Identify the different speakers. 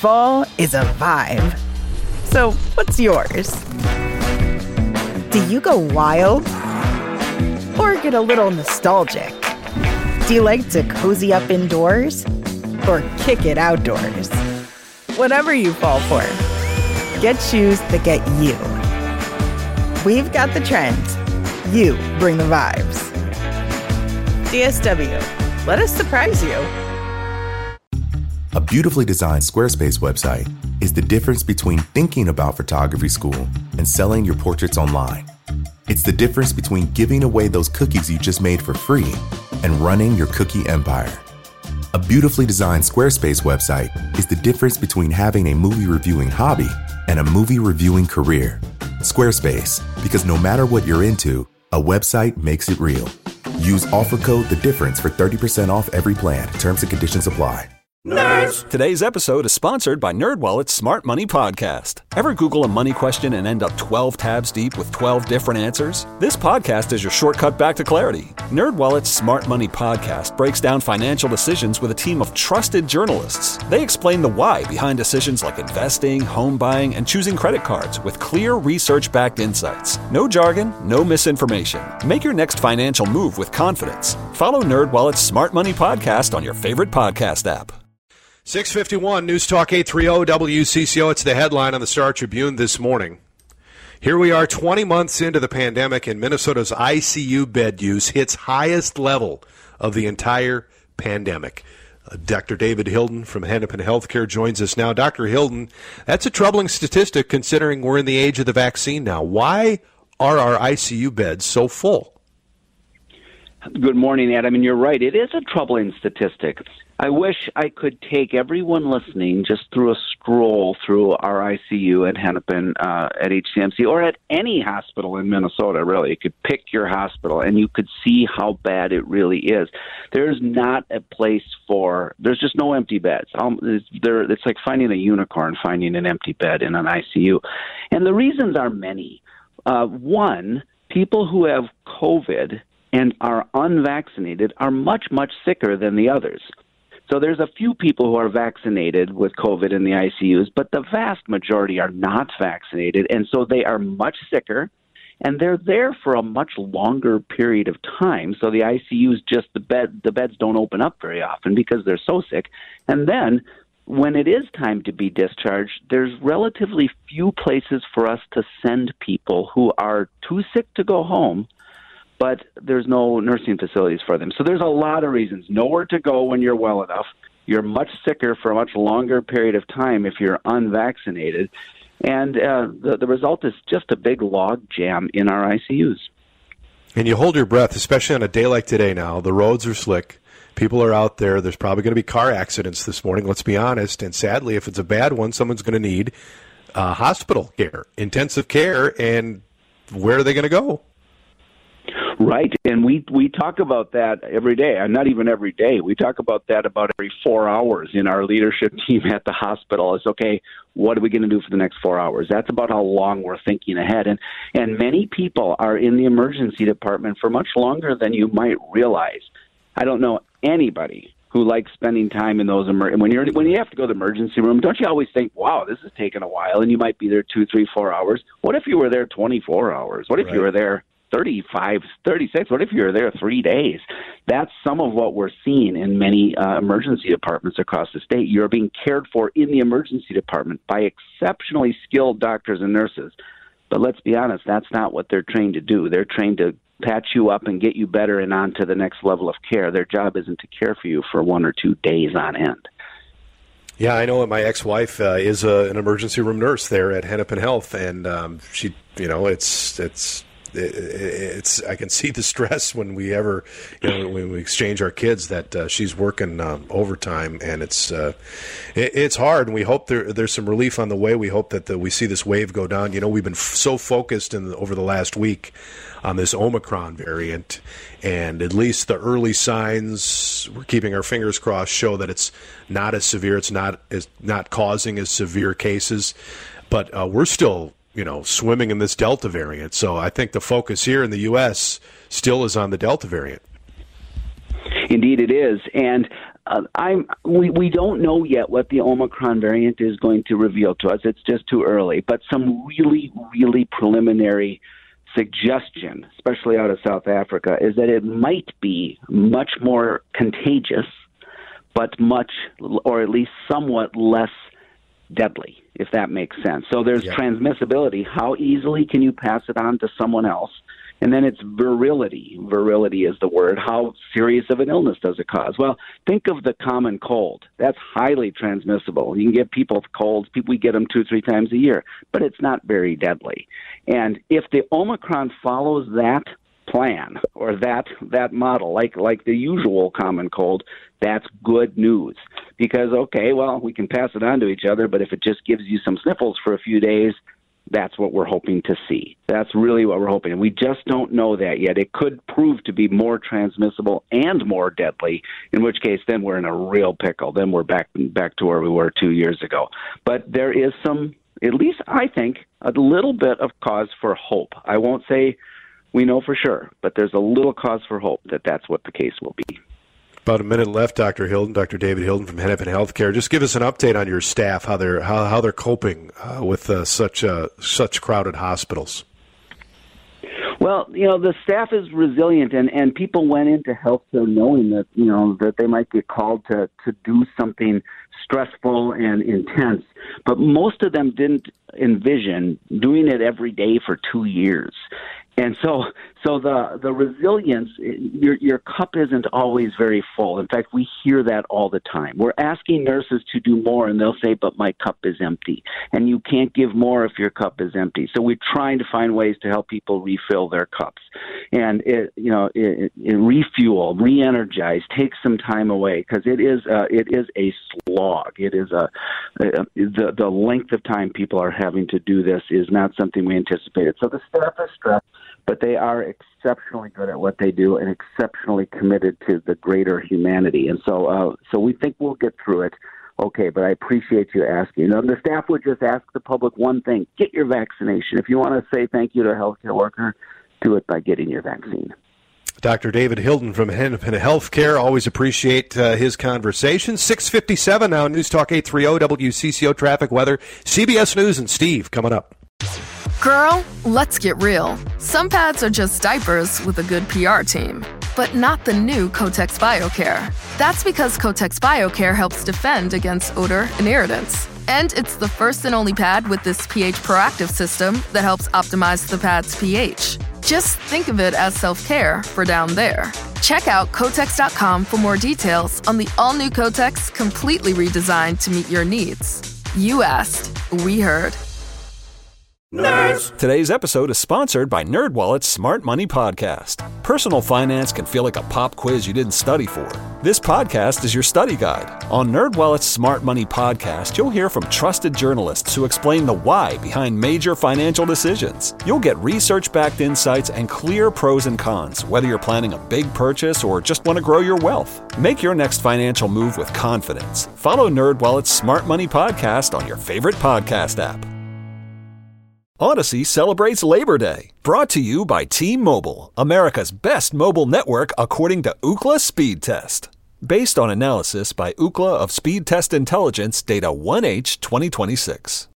Speaker 1: fall is a vibe. So, what's yours? Do you go wild? Or get a little nostalgic? Do you like to cozy up indoors? Or kick it outdoors? Whatever you fall for, get shoes that get you. We've got the trends. You bring the vibes. DSW, let us surprise you.
Speaker 2: A beautifully designed Squarespace website is the difference between thinking about photography school and selling your portraits online. It's the difference between giving away those cookies you just made for free and running your cookie empire. A beautifully designed Squarespace website is the difference between having a movie reviewing hobby and a movie reviewing career. Squarespace, because no matter what you're into, a website makes it real. Use offer code The Difference for 30% off every plan. Terms and conditions apply.
Speaker 3: Nerds! Today's episode is sponsored by NerdWallet's Smart Money Podcast. Ever Google a money question and end up 12 tabs deep with 12 different answers? This podcast is your shortcut back to clarity. NerdWallet's Smart Money Podcast breaks down financial decisions with a team of trusted journalists. They explain the why behind decisions like investing, home buying, and choosing credit cards with clear research-backed insights. No jargon, no misinformation. Make your next financial move with confidence. Follow NerdWallet's Smart Money Podcast on your favorite podcast app.
Speaker 4: 6:51 News Talk 830 WCCO. It's the headline on the Star Tribune this morning. Here we are 20 months into the pandemic, and Minnesota's ICU bed use hits highest level of the entire pandemic. Dr. David Hilden from Hennepin Healthcare joins us now. Dr. Hilden, that's a troubling statistic considering we're in the age of the vaccine now. Why are our ICU beds so full?
Speaker 5: Good morning, Adam. And you're right. It is a troubling statistic. I wish I could take everyone listening just through a stroll through our ICU at Hennepin, at HCMC, or at any hospital in Minnesota, really. You could pick your hospital, and you could see how bad it really is. There's not a place there's just no empty beds. It's like finding a unicorn, finding an empty bed in an ICU. And the reasons are many. One, people who have COVID and are unvaccinated are much, much sicker than the others. So there's a few people who are vaccinated with COVID in the ICUs, but the vast majority are not vaccinated, and so they are much sicker, and they're there for a much longer period of time. So the ICUs the beds don't open up very often because they're so sick. And then when it is time to be discharged, there's relatively few places for us to send people who are too sick to go home, but there's no nursing facilities for them. So there's a lot of reasons. Nowhere to go when you're well enough. You're much sicker for a much longer period of time if you're unvaccinated. And the result is just a big log jam in our ICUs.
Speaker 4: And you hold your breath, especially on a day like today now. The roads are slick. People are out there. There's probably going to be car accidents this morning, let's be honest. And sadly, if it's a bad one, someone's going to need hospital care, intensive care. And where are they going to go?
Speaker 5: Right, and we talk about that every day, and not even every day. We talk about that about every 4 hours in our leadership team at the hospital. It's okay, what are we going to do for the next 4 hours? That's about how long we're thinking ahead. And many people are in the emergency department for much longer than you might realize. I don't know anybody who likes spending time in those when you have to go to the emergency room. Don't you always think, wow, this is taking a while, and you might be there 2, 3, 4 hours. What if you were there 24 hours? What if you were there 35, 36, what if you're there 3 days? That's some of what we're seeing in many emergency departments across the state. You're being cared for in the emergency department by exceptionally skilled doctors and nurses. But let's be honest, that's not what they're trained to do. They're trained to patch you up and get you better and on to the next level of care. Their job isn't to care for you for 1 or 2 days on end.
Speaker 4: Yeah, I know. My ex-wife is an emergency room nurse there at Hennepin Health, and she, it's I can see the stress when we when we exchange our kids that she's working overtime, and it's hard. And we hope there's some relief on the way. We hope that we see this wave go down. We've been so focused over the last week on this Omicron variant, and at least the early signs, we're keeping our fingers crossed, show that it's not as severe. It's not causing as severe cases, but we're still swimming in this Delta variant. So I think the focus here in the U.S. still is on the Delta variant.
Speaker 5: Indeed it is. And We don't know yet what the Omicron variant is going to reveal to us. It's just too early. But some really, really preliminary suggestion, especially out of South Africa, is that it might be much more contagious, but much, or at least somewhat less deadly, if that makes sense. So there's transmissibility. How easily can you pass it on to someone else? And then it's virility. Virility is the word. How serious of an illness does it cause? Well, think of the common cold. That's highly transmissible. You can get people with colds. We get them 2-3 times a year, but it's not very deadly. And if the Omicron follows that plan or that model, like the usual common cold, that's good news. Because, okay, well, we can pass it on to each other, but if it just gives you some sniffles for a few days, that's what we're hoping to see. That's really what we're hoping. And we just don't know that yet. It could prove to be more transmissible and more deadly, in which case then we're in a real pickle. Then we're back to where we were 2 years ago. But there is some, at least I think, a little bit of cause for hope. I won't say we know for sure, but there's a little cause for hope that that's what the case will be.
Speaker 4: About a minute left, Dr. Hilden, Dr. David Hilden from Hennepin Healthcare. Just give us an update on your staff, how they're coping with such crowded hospitals.
Speaker 5: Well, the staff is resilient, and people went into healthcare knowing that that they might get called to do something stressful and intense, but most of them didn't envision doing it every day for 2 years. And so the resilience, your cup isn't always very full. In fact, we hear that all the time. We're asking nurses to do more, and they'll say, but my cup is empty. And you can't give more if your cup is empty. So we're trying to find ways to help people refill their cups. And, refuel, re-energize, take some time away, because it is a slog. It is the length of time people are having to do this is not something we anticipated. So the staff is stressed, but they are exceptionally good at what they do and exceptionally committed to the greater humanity. And so we think we'll get through it. Okay, but I appreciate you asking. The staff would just ask the public one thing: get your vaccination. If you want to say thank you to a healthcare worker, do it by getting your vaccine.
Speaker 4: Dr. David Hilden from Hennepin Healthcare. Always appreciate his conversation. 6:57 now, News Talk 830 WCCO Traffic Weather. CBS News and Steve coming up.
Speaker 6: Girl, let's get real. Some pads are just diapers with a good PR team, but not the new Kotex BioCare. That's because Kotex BioCare helps defend against odor and irritants. And it's the first and only pad with this pH proactive system that helps optimize the pad's pH. Just think of it as self-care for down there. Check out Kotex.com for more details on the all-new Kotex, completely redesigned to meet your needs. You asked, we heard.
Speaker 3: Nerds! Today's episode is sponsored by NerdWallet's Smart Money Podcast. Personal finance can feel like a pop quiz you didn't study for. This podcast is your study guide. On NerdWallet's Smart Money Podcast, you'll hear from trusted journalists who explain the why behind major financial decisions. You'll get research-backed insights and clear pros and cons, whether you're planning a big purchase or just want to grow your wealth. Make your next financial move with confidence. Follow NerdWallet's Smart Money Podcast on your favorite podcast app. Odyssey celebrates Labor Day, brought to you by T-Mobile, America's best mobile network according to Ookla Speed Test. Based on analysis by Ookla of Speed Test Intelligence data 1H 2026.